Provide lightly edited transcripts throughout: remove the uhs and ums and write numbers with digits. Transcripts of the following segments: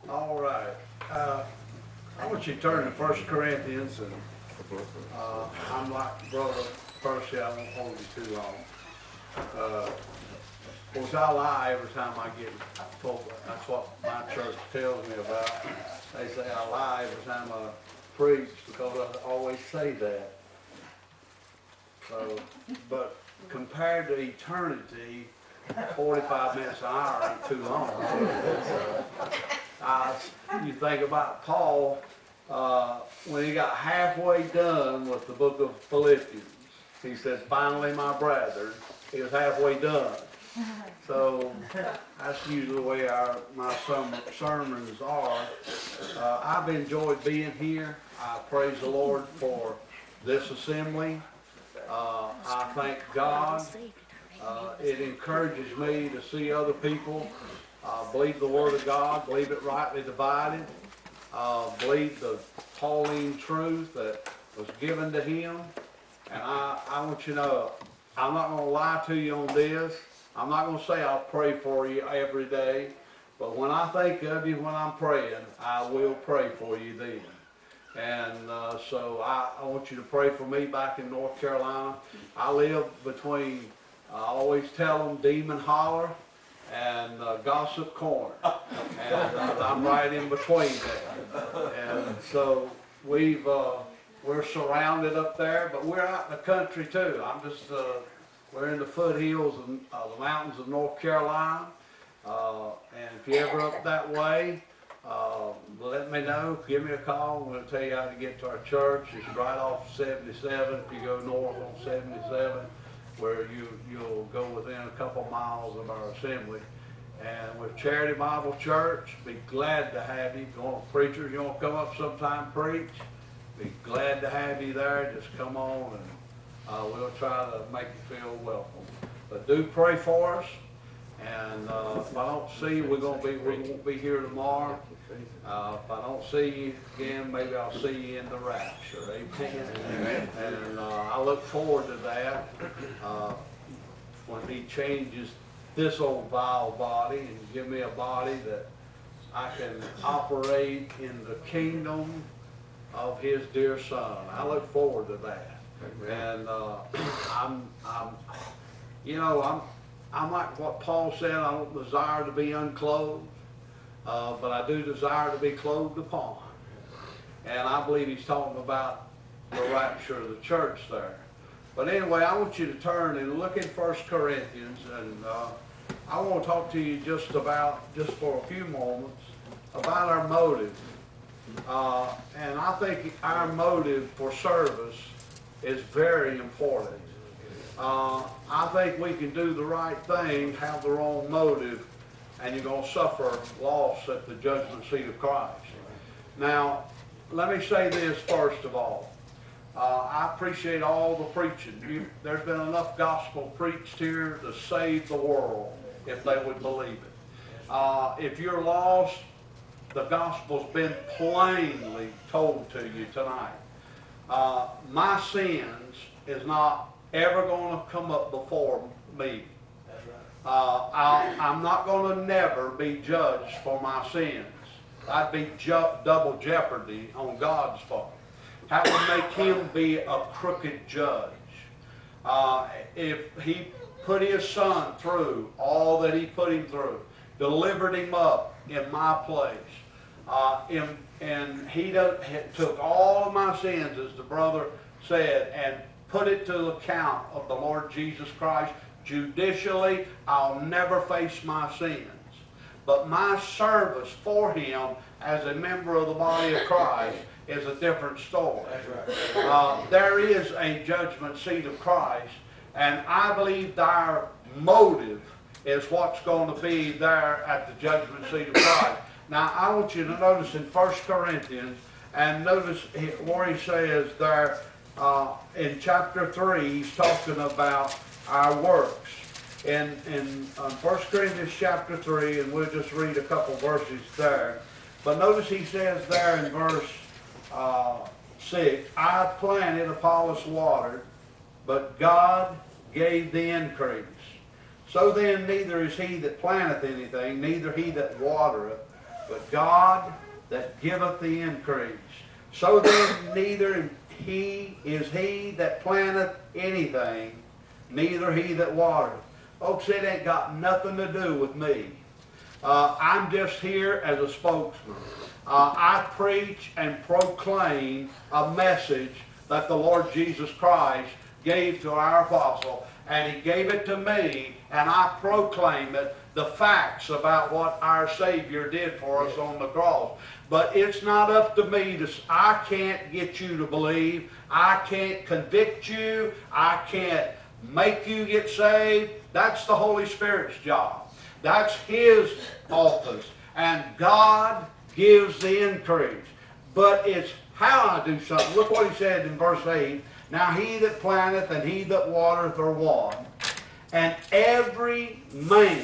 All right. I want you to turn to 1 Corinthians, and I'm like Brother Percy, I won't hold you too long. Of course, I lie every time I get told. That's what my church tells me about. They say I lie every time I preach because I always say that. So, but compared to eternity, 45 minutes an hour ain't too long. You think about Paul, when he got halfway done with the book of Philippians, he said, finally, my brethren, he was halfway done. So that's usually the way my sermons are. I've enjoyed being here. I praise the Lord for this assembly. I thank God. It encourages me to see other people believe the Word of God, believe it rightly divided, believe the Pauline truth that was given to him. And I want you to know, I'm not going to lie to you on this. I'm not going to say I'll pray for you every day, but when I think of you when I'm praying, I will pray for you then. And so I want you to pray for me back in North Carolina. I live between, I always tell them, Demon Holler and Gossip Corner. And I'm right in between there. And so we're surrounded up there, but we're out in the country too. We're in the foothills of the mountains of North Carolina. And if you're ever up that way, let me know. Give me a call. We'll tell you how to get to our church. It's right off 77. If you go north on 77, where you'll go within a couple miles of our assembly. And with Charity Bible Church, be glad to have you. If you want preachers, you want to come up sometime preach, be glad to have you there. Just come on, and we'll try to make you feel welcome. But do pray for us. And if I don't see you, we won't be here tomorrow. If I don't see you again, maybe I'll see you in the rapture. Amen. And I look forward to that when he changes this old vile body and give me a body that I can operate in the kingdom of his dear Son. I look forward to that. And I'm like what Paul said, I don't desire to be unclothed, but I do desire to be clothed upon. And I believe he's talking about the rapture of the church there. But anyway, I want you to turn and look in 1 Corinthians, and I want to talk to you just for a few moments, about our motive. And I think our motive for service is very important. I think we can do the right thing, have the wrong motive, and you're going to suffer loss at the judgment seat of Christ. Now, let me say this first of all. I appreciate all the preaching. There's been enough gospel preached here to save the world, if they would believe it. If you're lost, the gospel's been plainly told to you tonight. My sins is not ever going to come up before me. I'm not going to never be judged for my sins. I'd be double jeopardy on God's part. That would make him be a crooked judge. If he put his Son through all that he put him through, delivered him up in my place, and he took all of my sins, as the brother said, and put it to the account of the Lord Jesus Christ. Judicially, I'll never face my sins. But my service for him as a member of the body of Christ is a different story. There is a judgment seat of Christ, and I believe our motive is what's going to be there at the judgment seat of Christ. Now, I want you to notice in 1 Corinthians, and notice where he says there, in chapter 3, he's talking about our works. In 1 Corinthians chapter 3, and we'll just read a couple verses there. But notice he says there in verse 6, I planted, Apollos watered, but God gave the increase. So then neither is he that planteth anything, neither he that watereth, but God that giveth the increase. So then neither he that planteth anything, neither he that watereth. Folks, it ain't got nothing to do with me. I'm just here as a spokesman. I preach and proclaim a message that the Lord Jesus Christ gave to our apostle, and he gave it to me, and I proclaim it, the facts about what our Savior did for us on the cross. But it's not up to me to, I can't get you to believe, I can't convict you, I can't make you get saved. That's the Holy Spirit's job. That's His office. And God gives the increase. But it's how I do something. Look what He said in verse 8. Now he that planteth and he that watereth are one, and every man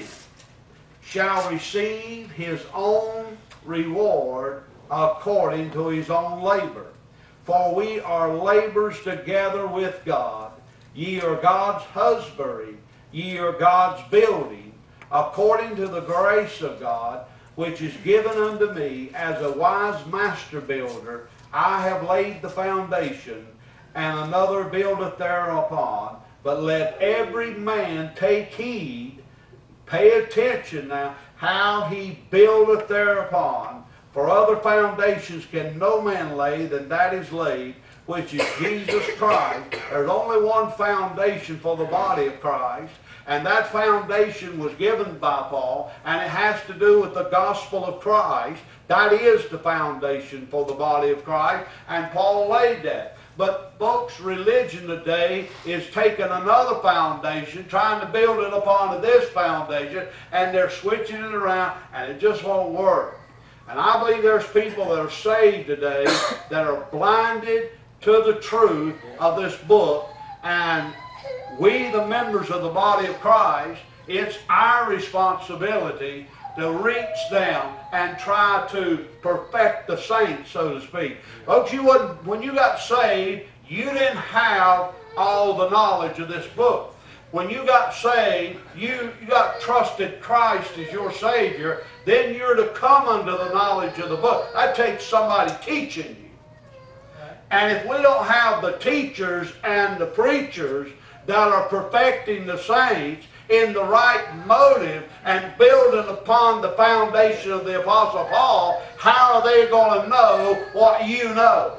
shall receive his own reward according to his own labor. For we are laborers together with God. Ye are God's husbandry, ye are God's building, according to the grace of God, which is given unto me as a wise master builder. I have laid the foundation, and another buildeth thereupon. But let every man take heed, pay attention now, how he buildeth thereupon. For other foundations can no man lay than that is laid, which is Jesus Christ. There's only one foundation for the body of Christ, and that foundation was given by Paul, and it has to do with the gospel of Christ. That is the foundation for the body of Christ, and Paul laid that. But folks, religion today is taking another foundation, trying to build it upon this foundation, and they're switching it around, and it just won't work. And I believe there's people that are saved today that are blinded to the truth of this book, and we, the members of the body of Christ, it's our responsibility to reach them and try to perfect the saints, so to speak. Folks, when you got saved, you didn't have all the knowledge of this book. When you got saved, you got trusted Christ as your Savior, then you're to come under the knowledge of the book. That takes somebody teaching you. And if we don't have the teachers and the preachers that are perfecting the saints in the right motive and building upon the foundation of the Apostle Paul, how are they going to know what you know?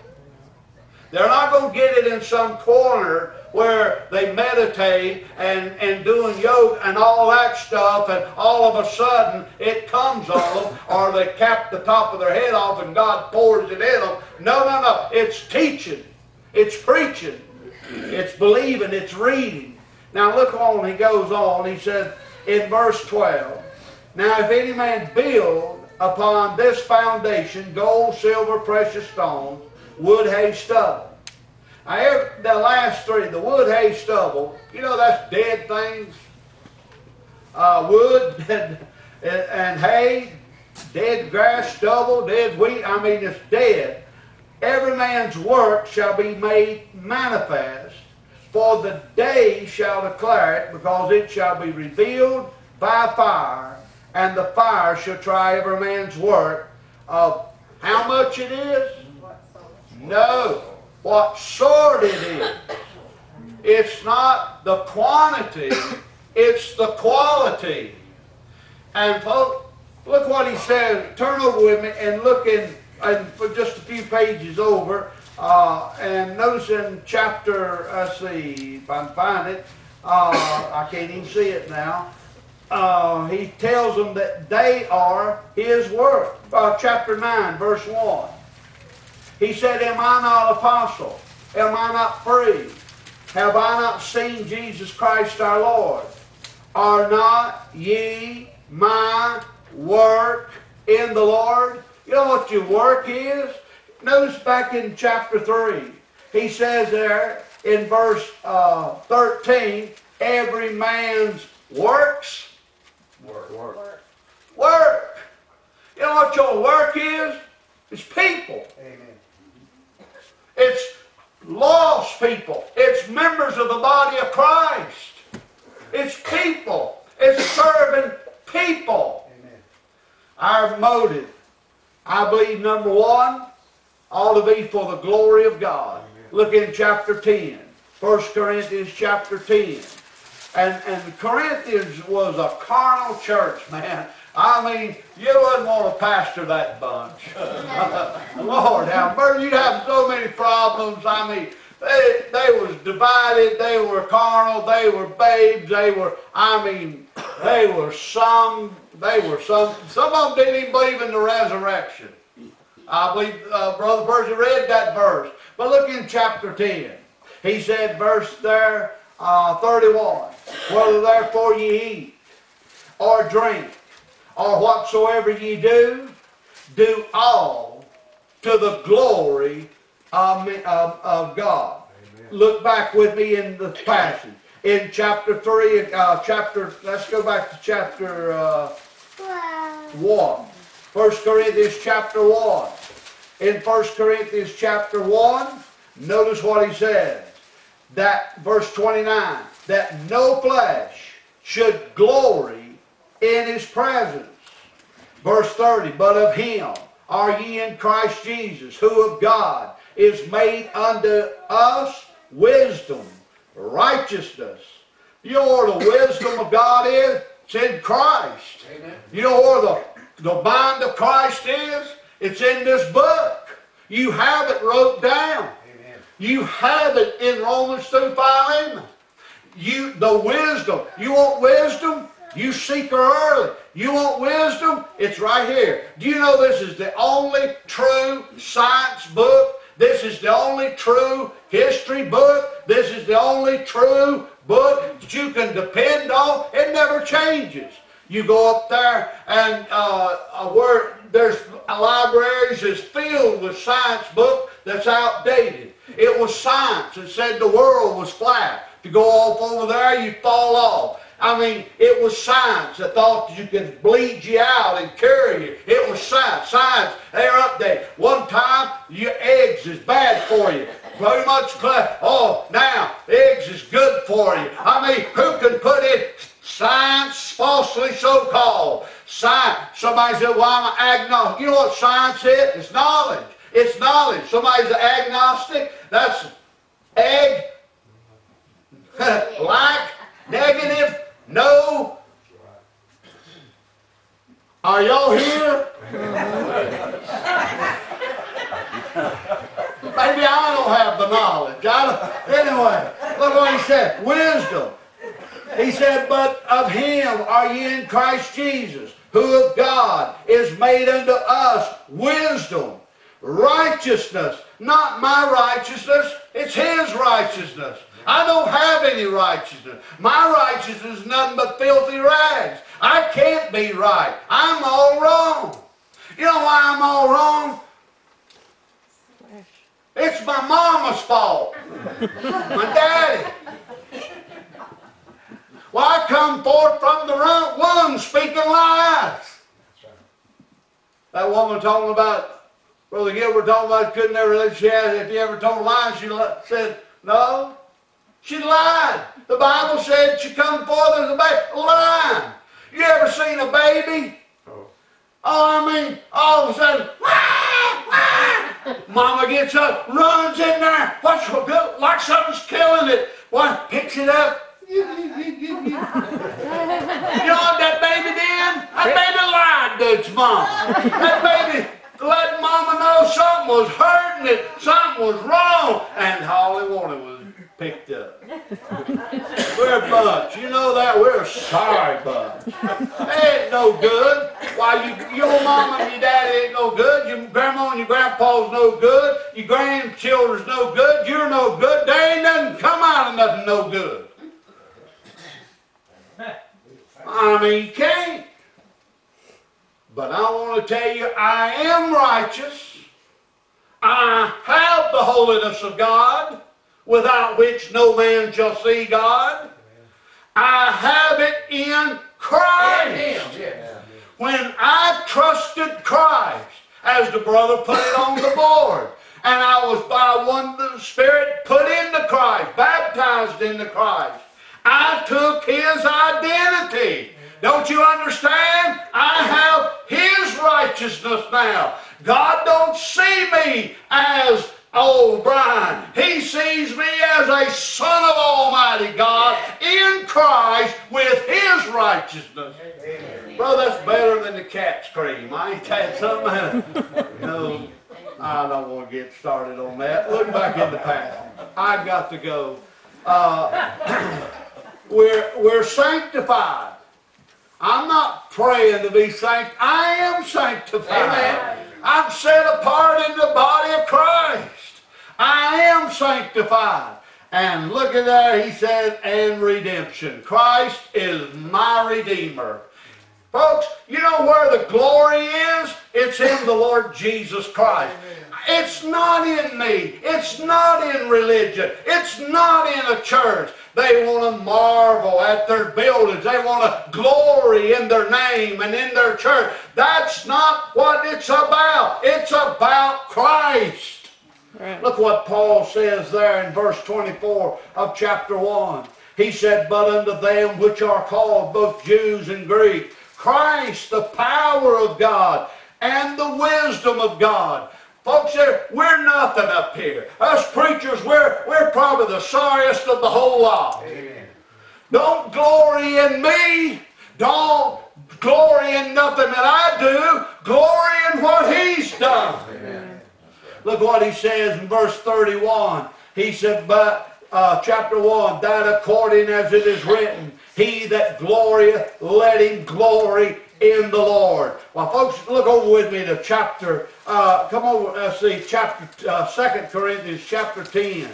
They're not going to get it in some corner where they meditate and doing yoga and all that stuff, and all of a sudden it comes on them, or they cap the top of their head off and God pours it in them. No, no, no. It's teaching. It's preaching. It's believing. It's reading. Now look on, he goes on, he said in verse 12, now if any man build upon this foundation gold, silver, precious stones, wood, hay, stubble. Now the last three, the wood, hay, stubble, you know that's dead things. Wood and hay, dead grass, stubble, dead wheat, I mean it's dead. Every man's work shall be made manifest, for the day shall declare it, because it shall be revealed by fire, and the fire shall try every man's work of how much it is? No, what sort it is. It's not the quantity, it's the quality. And folks, look what he says. Turn over with me and look in for just a few pages over. And notice in chapter, let's see if I can find it, I can't even see it now. He tells them that they are his work. Chapter 9, verse 1. He said, am I not apostle? Am I not free? Have I not seen Jesus Christ our Lord? Are not ye my work in the Lord? You know what your work is? Notice back in chapter 3, he says there in verse 13, every man's works. Work. You know what your work is? It's people. Amen. It's lost people. It's members of the body of Christ. It's people. It's serving people. Amen. our motive, I believe, number one, ought to be for the glory of God. Look in chapter 10. 1 Corinthians chapter 10. And Corinthians was a carnal church, man. I mean, you wouldn't want to pastor that bunch. Lord, how mercy, you'd have so many problems. I mean, they was divided, they were carnal, they were babes, they were some of them didn't even believe in the resurrection. I believe Brother Percy read that verse. But look in chapter 10. He said, verse there, 31, whether therefore ye eat, or drink, or whatsoever ye do, do all to the glory of God. Amen. Look back with me in the passage. In chapter 3, let's go back to chapter 1. 1 Corinthians chapter 1. In 1 Corinthians chapter 1, notice what he says. That, verse 29, that no flesh should glory in his presence. Verse 30, but of him are ye in Christ Jesus, who of God is made unto us wisdom, righteousness. You know where the wisdom of God is? It's in Christ. Amen. You know where the mind of Christ is? It's in this book. You have it wrote down. Amen. You have it in Romans through Philemon. The wisdom. You want wisdom? You seek her early. You want wisdom? It's right here. Do you know this is the only true science book? This is the only true history book. This is the only true book that you can depend on. It never changes. You go up there and where there's libraries is filled with science book that's outdated. It was science that said the world was flat. To go off over there, you fall off. I mean, it was science that thought you could bleed you out and cure you. It was science. Science, they're updated. One time, your eggs is bad for you. Very much, now, eggs is good for you. I mean, who can put in science, falsely so-called? Science. Somebody said, well, I'm an agnostic. You know what science is? It's knowledge. It's knowledge. Somebody's an agnostic. That's egg, like, negative, no. Are y'all here? Maybe I don't have the knowledge. Anyway, look what he said. Wisdom. He said, but of him are ye in Christ Jesus, who of God is made unto us wisdom, righteousness. Not my righteousness, it's his righteousness. I don't have any righteousness. My righteousness is nothing but filthy rags. I can't be right. I'm all wrong. You know why I'm all wrong? It's my mama's fault. My daddy. Well, I come forth from the womb speaking lies. That woman talking about, Brother Gilbert talking about couldn't ever, if you ever told lies, she said, no. She lied. The Bible said she come forth as a baby. Lying. You ever seen a baby? Oh, I mean, all of a sudden, wah, wah. Mama gets up, runs in there, like something's killing it. One picks it up. You know what that baby did? That baby lied to its mom. That baby let mama know something was hurting it, something was wrong, and all he wanted was picked up. We're a bunch. You know that? We're a sorry bunch. They ain't no good. Why, your mama and your daddy ain't no good. Your grandma and your grandpa's no good. Your grandchildren's no good. You're no good. There ain't nothing come out of nothing no good. I mean, you can't. But I want to tell you, I am righteous. I have the holiness of God, without which no man shall see God. I have it in Christ. When I trusted Christ, as the brother put it on the board, and I was by one of the Spirit put into Christ, baptized into Christ, I took his identity. Don't you understand? I have His righteousness now. God don't see me as old Brian. He sees me as a son of Almighty God in Christ with His righteousness. Amen. Brother, that's better than the cat's cream. I ain't had something. No, I don't want to get started on that. Look back in the past. I've got to go. We're sanctified. I'm not praying to be sanctified. I am sanctified. Amen. I'm set apart in the body of Christ. I am sanctified. And look at there, he said, and redemption. Christ is my Redeemer. Folks, you know where the glory is? It's in the Lord Jesus Christ. It's not in me. It's not in religion. It's not in a church. They want to marvel at their buildings. They want to glory in their name and in their church. That's not what it's about. It's about Christ. Right. Look what Paul says there in verse 24 of chapter 1. He said, but unto them which are called both Jews and Greeks, Christ, the power of God and the wisdom of God. Folks, we're nothing up here. Us preachers, we're probably the sorriest of the whole lot. Amen. Don't glory in me. Don't glory in nothing that I do. Glory in what He's done. Amen. Look what he says in verse 31. He said, but chapter 1, that according as it is written, he that glorieth, let him glory in the Lord. Well, folks, look over with me to chapter, come over, let's see, chapter, 2 Corinthians chapter 10.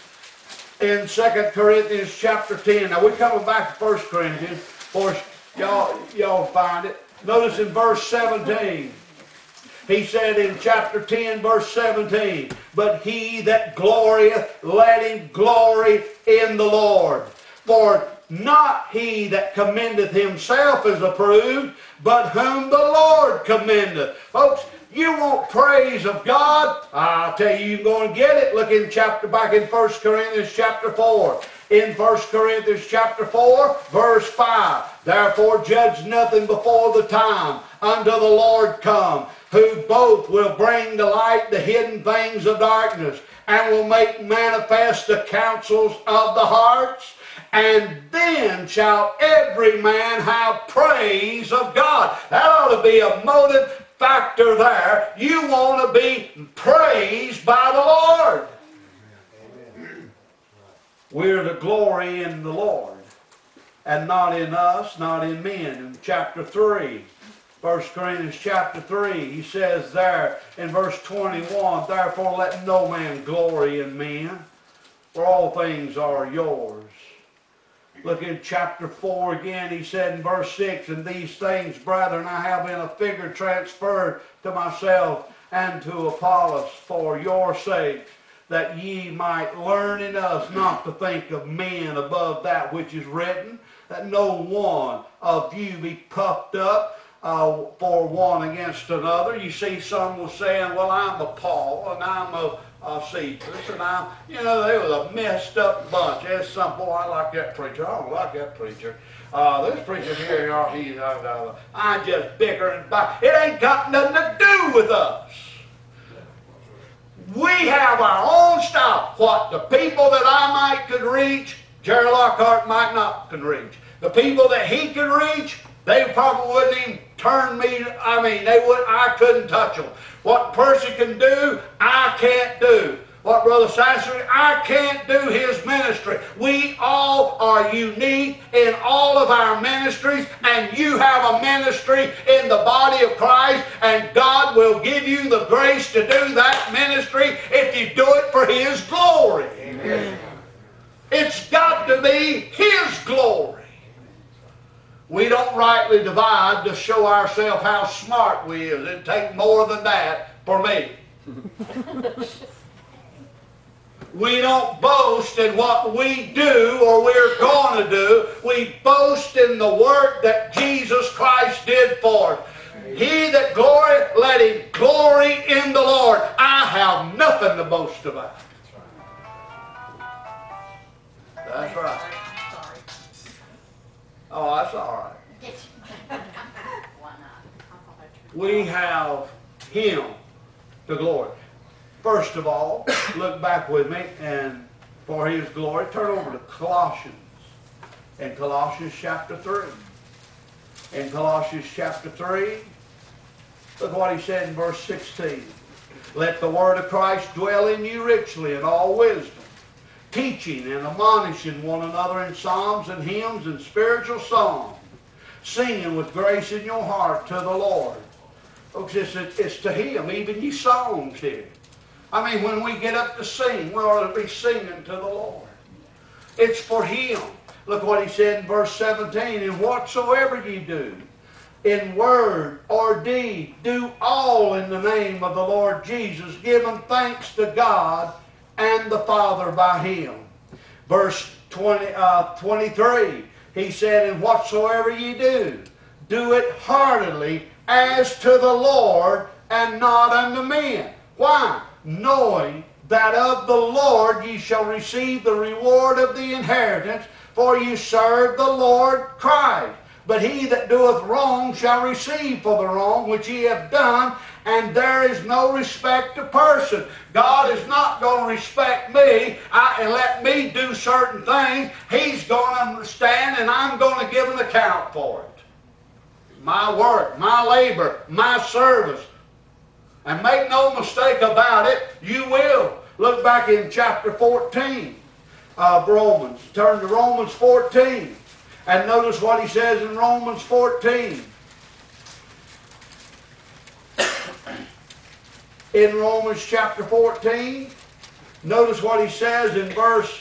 In 2 Corinthians chapter 10. Now, we're coming back to 1 Corinthians. Of course, y'all find it. Notice in verse 17. He said in chapter 10, verse 17, but he that glorieth, let him glory in the Lord. For not he that commendeth himself is approved, but whom the Lord commendeth. Folks, you want praise of God? I'll tell you, you're going to get it. Look in back in 1 Corinthians chapter 4. In 1 Corinthians chapter 4, verse 5. Therefore judge nothing before the time until the Lord come, who both will bring to light the hidden things of darkness, and will make manifest the counsels of the hearts. And then shall every man have praise of God. That ought to be a motive factor there. You want to be praised by the Lord. We're to glory in the Lord, and not in us, not in men. In chapter 3, 1 Corinthians chapter 3, he says there in verse 21, therefore let no man glory in men, for all things are yours. Look in chapter 4 again, he said in verse 6, and these things, brethren, I have in a figure transferred to myself and to Apollos for your sake, that ye might learn in us not to think of men above that which is written, that no one of you be puffed up for one against another. You see, some was saying, well, I'm a Paul, and I'm a Cephas, and I'm, you know, they was a messed up bunch. There's some, boy, I like that preacher. I don't like that preacher. This preacher here, I just bicker and fight. It ain't got nothing to do with us. We have our own style. What the people that I might could reach, Jerry Lockhart might not can reach. The people that he could reach, they probably wouldn't even turn me, I couldn't touch them. What Percy can do, I can't do. What Brother Sasser, I can't do his ministry. We all are unique in all of our ministries, and you have a ministry in the body of Christ, and God will give you the grace to do that ministry if you do it for His glory. Amen. It's got to be His glory. We don't rightly divide to show ourselves how smart we is. It'd take more than that for me. We don't boast in what we do or we're going to do. We boast in the work that Jesus Christ did for us. He that glory, let him glory in the Lord. I have nothing to boast about. That's right. Oh, that's all right. have Him to glory. First of all, look back with me, and for His glory, turn over to Colossians. In Colossians chapter 3. In Colossians chapter 3, look what he said in verse 16. Let the word of Christ dwell in you richly in all wisdom, teaching and admonishing one another in psalms and hymns and spiritual songs, singing with grace in your heart to the Lord. Folks, it's to Him, even these songs here. I mean, when we get up to sing, we ought to be singing to the Lord. It's for Him. Look what he said in verse 17, and whatsoever ye do, in word or deed, do all in the name of the Lord Jesus, giving thanks to God and the Father by Him. Verse 23, he said, and whatsoever ye do, do it heartily as to the Lord and not unto men. Why? Knowing that of the Lord ye shall receive the reward of the inheritance, for you serve the Lord Christ. But he that doeth wrong shall receive for the wrong which he hath done, and there is no respect of person. God is not going to respect me and let me do certain things. He's going to stand, and I'm going to give an account for it. My work, my labor, my service. And make no mistake about it, you will. Look back in chapter 14 of Romans. Turn to Romans 14. And notice what he says in Romans 14. In Romans chapter 14, notice what he says in verse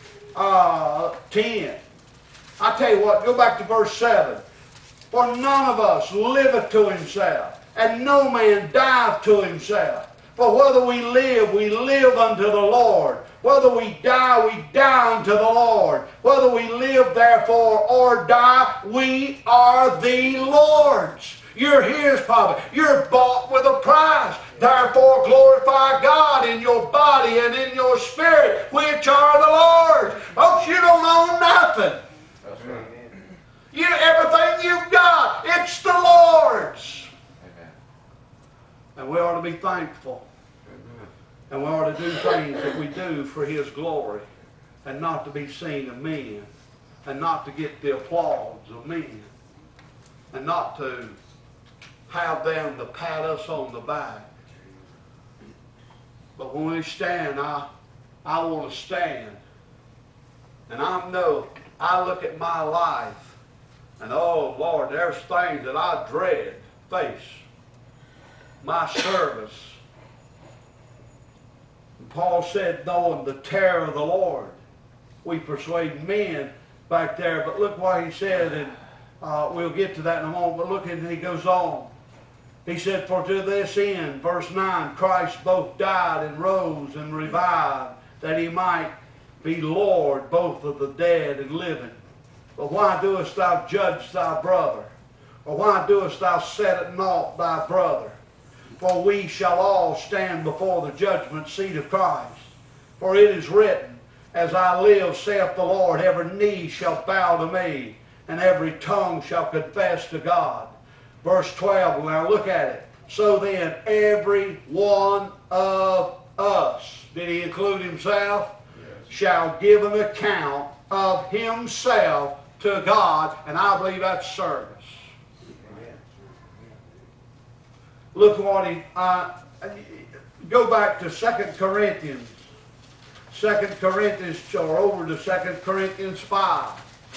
10. I tell you what, go back to verse 7. For none of us liveth to himself, and no man dieth to himself. For whether we live unto the Lord. Whether we die unto the Lord. Whether we live therefore or die, we are the Lord's. You're His property. You're bought with a price. Therefore glorify God in your body and in your spirit, which are the Lord's. Folks, you don't own nothing. That's right. Everything you've got, it's the Lord's. Amen. And we ought to be thankful. And we ought to do things that we do for His glory, and not to be seen of men, and not to get the applause of men, and not to have them to pat us on the back. But when we stand, I want to stand. And I look at my life, and oh Lord, there's things that I dread face. My service. Paul said, knowing the terror of the Lord, we persuade men back there. But look what he said, and we'll get to that in a moment. But look, and he goes on. He said, for to this end, verse 9, Christ both died and rose and revived, that he might be Lord both of the dead and living. But why doest thou judge thy brother? Or why doest thou set at naught thy brother? For we shall all stand before the judgment seat of Christ. For it is written, as I live, saith the Lord, every knee shall bow to me, and every tongue shall confess to God. Verse 12, now look at it. So then, every one of us, did he include himself? Yes. Shall give an account of himself to God, and I believe that's service. Look what go back to 2 Corinthians. 2 Corinthians, or over to 2 Corinthians 5.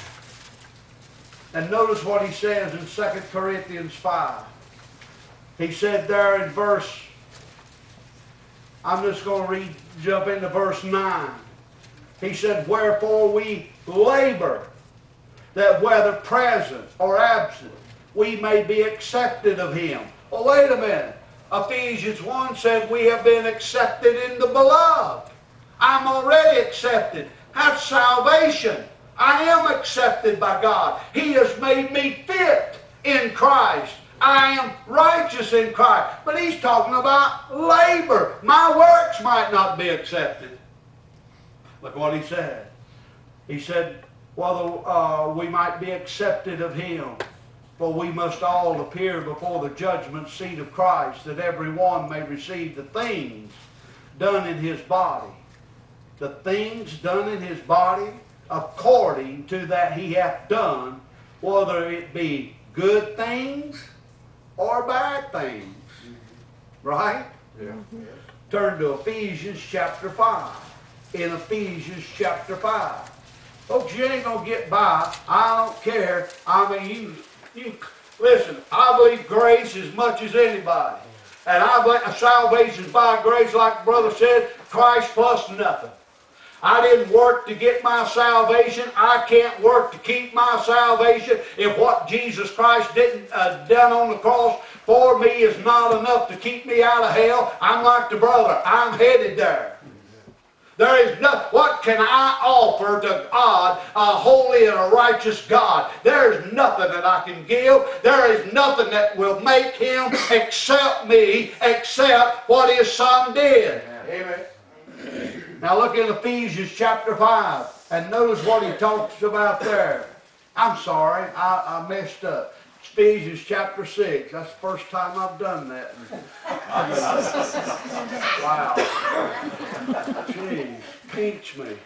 And notice what he says in 2 Corinthians 5. He said there in verse, I'm just going to jump into verse 9. He said, wherefore we labor, that whether present or absent, we may be accepted of him. Well, wait a minute. Ephesians 1 said we have been accepted in the beloved. I'm already accepted. That's salvation. I am accepted by God. He has made me fit in Christ. I am righteous in Christ. But he's talking about labor. My works might not be accepted. Look what he said. He said, whether we might be accepted of him. For we must all appear before the judgment seat of Christ, that every one may receive the things done in his body. The things done in his body according to that he hath done, whether it be good things or bad things. Right? Yeah. Turn to Ephesians chapter 5. In Ephesians chapter 5. Folks, you ain't going to get by. I don't care. I mean, you listen, I believe grace as much as anybody. And I believe salvation by grace, like Brother said, Christ plus nothing. I didn't work to get my salvation. I can't work to keep my salvation. If what Jesus Christ didn't done on the cross for me is not enough to keep me out of hell, I'm like the brother. I'm headed there. There is nothing. What can I offer to God, a holy and a righteous God? There is nothing that I can give. There is nothing that will make Him accept me except what His Son did. Amen. Now look in Ephesians chapter 5 and notice what he talks about there. I'm sorry, I messed up. It's Ephesians chapter 6. That's the first time I've done that. Wow. Jeez, pinch me.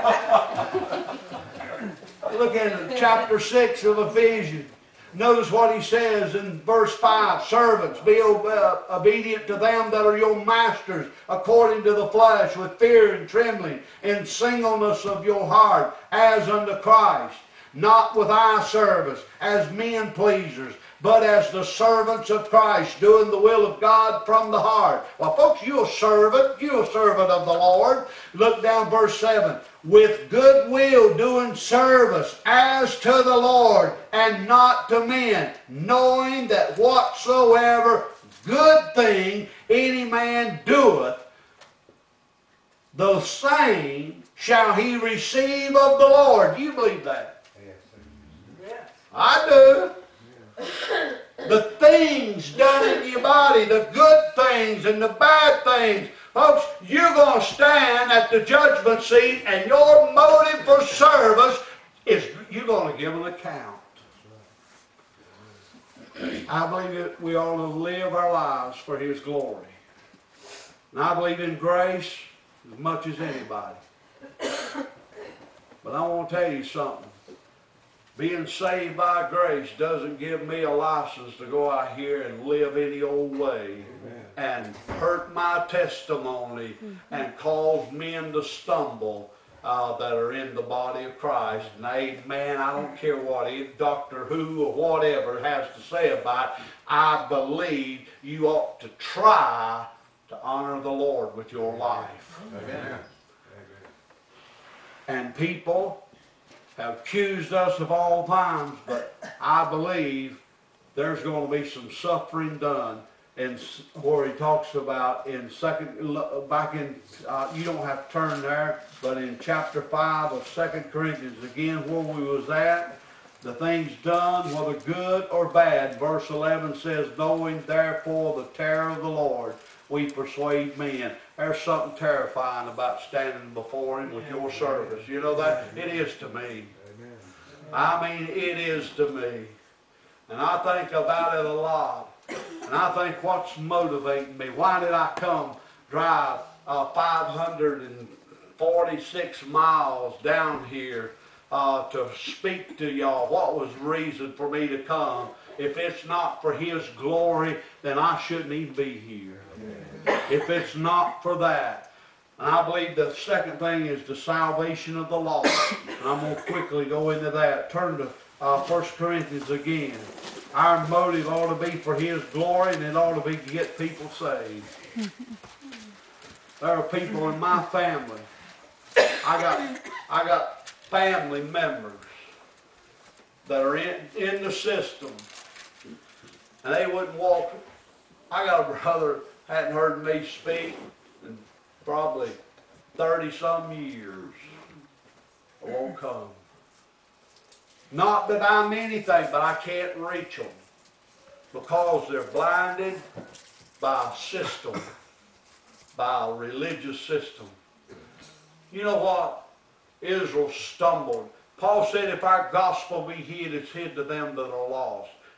Look in chapter 6 of Ephesians. Notice what he says in verse 5. Servants, be obedient to them that are your masters, according to the flesh, with fear and trembling, in singleness of your heart, as unto Christ, not with eye service, as men pleasers, but as the servants of Christ, doing the will of God from the heart. Well, folks, you're a servant of the Lord. Look down verse 7. With good will doing service as to the Lord and not to men, knowing that whatsoever good thing any man doeth, the same shall he receive of the Lord. Do you believe that? Yes. I do. The things done in your body, the good things and the bad things. Folks, you're going to stand at the judgment seat and your motive for service is you're going to give an account. I believe that we ought to live our lives for His glory. And I believe in grace as much as anybody. But I want to tell you something. Being saved by grace doesn't give me a license to go out here and live any old way. Amen. And hurt my testimony and cause men to stumble that are in the body of Christ. And amen, I don't care what Doctor Who or whatever has to say about it. I believe you ought to try to honor the Lord with your life. Amen. And people have accused us of all times, but I believe there's going to be some suffering done. And where he talks about in you don't have to turn there, but in chapter 5 of 2 Corinthians, again where we was at, the things done, whether good or bad, verse 11 says, knowing therefore the terror of the Lord, we persuade men. There's something terrifying about standing before Him with your service. You know that? It is to me. I mean, it is to me. And I think about it a lot. And I think what's motivating me. Why did I come drive 546 miles down here to speak to y'all? What was the reason for me to come? If it's not for His glory, then I shouldn't even be here. If it's not for that. And I believe the second thing is the salvation of the lost. And I'm going to quickly go into that. Turn to 1 Corinthians again. Our motive ought to be for His glory, and it ought to be to get people saved. There are people in my family. I got family members that are in the system, and they wouldn't walk. I got a brother hadn't heard me speak in probably 30-some years. I won't come. Not that I'm anything, but I can't reach them because they're blinded by a system, by a religious system. You know what? Israel stumbled. Paul said if our gospel be hid, it's hid to them that are lost.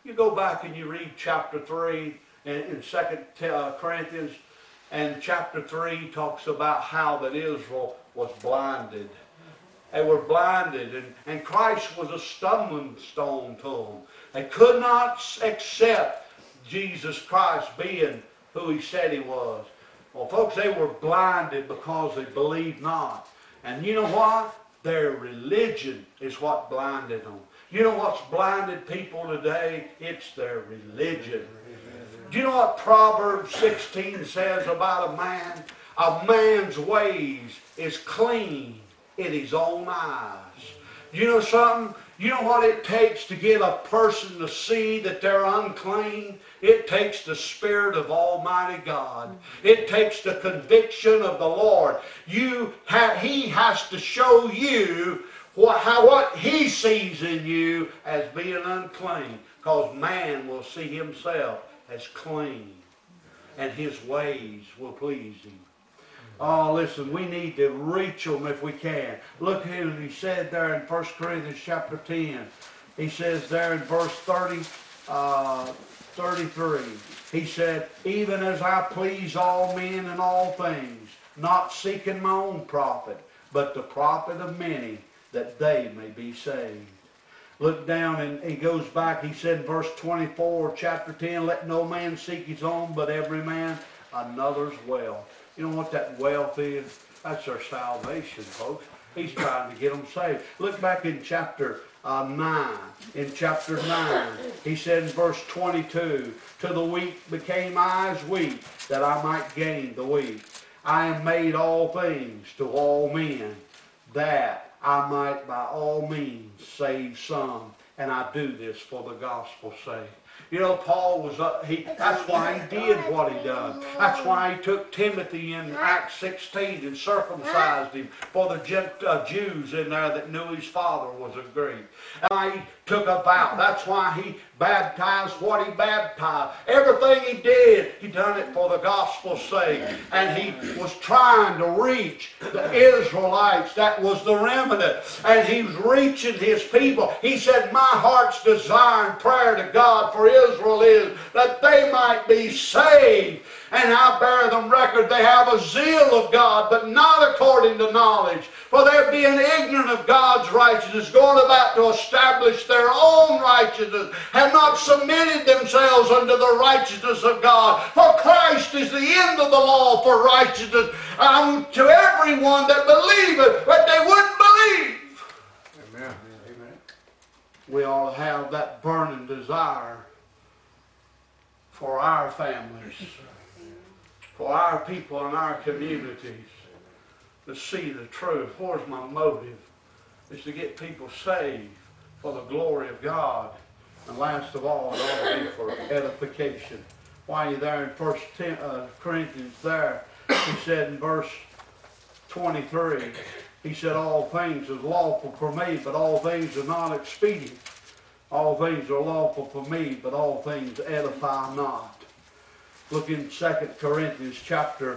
You go back and you read chapter 3 in 2 Corinthians, and chapter 3 talks about how that Israel was blinded. They were blinded, and Christ was a stumbling stone to them. They could not accept Jesus Christ being who he said he was. Well, folks, they were blinded because they believed not. And you know what? Their religion is what blinded them. You know what's blinded people today? It's their religion. Do you know what Proverbs 16 says about a man? A man's ways is clean in his own eyes. You know something? You know what it takes to get a person to see that they're unclean? It takes the Spirit of Almighty God. It takes the conviction of the Lord. He has to show you what He sees in you as being unclean. Because man will see himself as clean. And his ways will please him. Oh, listen, we need to reach them if we can. Look here, he said there in 1 Corinthians chapter 10. He says there in verse 33. He said, even as I please all men in all things, not seeking my own profit, but the profit of many, that they may be saved. Look down, and he goes back. He said in verse 24, chapter 10, let no man seek his own, but every man another's wealth. You know what that wealth is? That's their salvation, folks. He's trying to get them saved. Look back in chapter 9. In chapter 9, he said in verse 22, to the weak became I as weak, that I might gain the weak. I am made all things to all men, that I might by all means save some. And I do this for the gospel's sake. You know, Paul was, that's why he did what he done. That's why he took Timothy in Acts 16 and circumcised him for the Jews in there that knew his father was a Greek. And why he took a vow. That's why he baptized what he baptized. Everything he did, he done it for the gospel's sake. And he was trying to reach the Israelites. That was the remnant. And he was reaching his people. He said, my heart's desire and prayer to God for Israel is that they might be saved. And I bear them record they have a zeal of God, but not according to knowledge. For they're being ignorant of God's righteousness, going about to establish their own righteousness, have not submitted themselves unto the righteousness of God. For Christ is the end of the law for righteousness to everyone that believeth, but they wouldn't believe. Amen. Amen. We all have that burning desire for our families, for our people in our communities, to see the truth. Where's my motive? Is to get people saved for the glory of God. And last of all, it ought to be for edification. Why are you there in 1 Corinthians there? He said in verse 23, he said, all things is lawful for me, but all things are not expedient. All things are lawful for me, but all things edify not. Look in 2 Corinthians chapter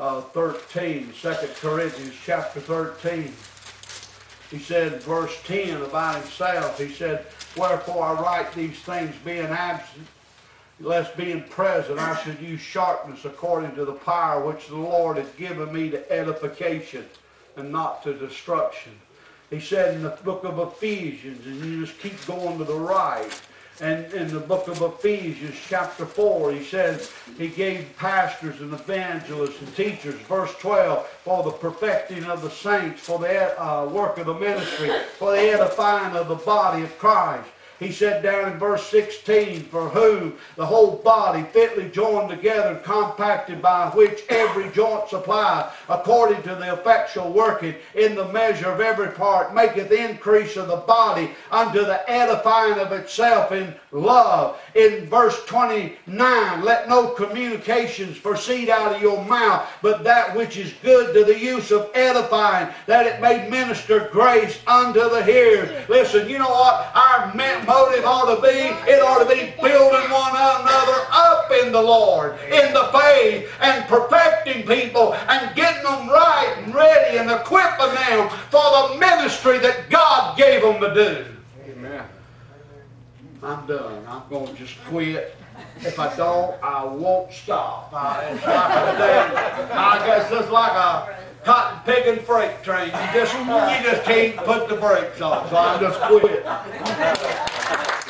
13. 2 Corinthians chapter 13. He said, verse 10 about himself, he said, wherefore I write these things being absent, lest being present I should use sharpness according to the power which the Lord hath given me to edification and not to destruction. He said in the book of Ephesians, and you just keep going to the right, and in the book of Ephesians chapter 4, he says he gave pastors and evangelists and teachers, verse 12, for the perfecting of the saints, for the work of the ministry, for the edifying of the body of Christ. He said down in verse 16, for whom the whole body fitly joined together and compacted by which every joint supplied, according to the effectual working in the measure of every part, maketh increase of the body unto the edifying of itself in love. In verse 29, let no communications proceed out of your mouth, but that which is good to the use of edifying, that it may minister grace unto the hearers. Listen, you know what? Our motive ought to be, it ought to be building one another up in the Lord, in the faith, and perfecting people and getting them right and ready and equipping them for the ministry that God gave them to do. Amen. I'm done. I'm gonna just quit. If I don't, I won't stop. It's like a thing. I guess it's like a cotton picking freight train. You just can't put the brakes on. So I'm just quit.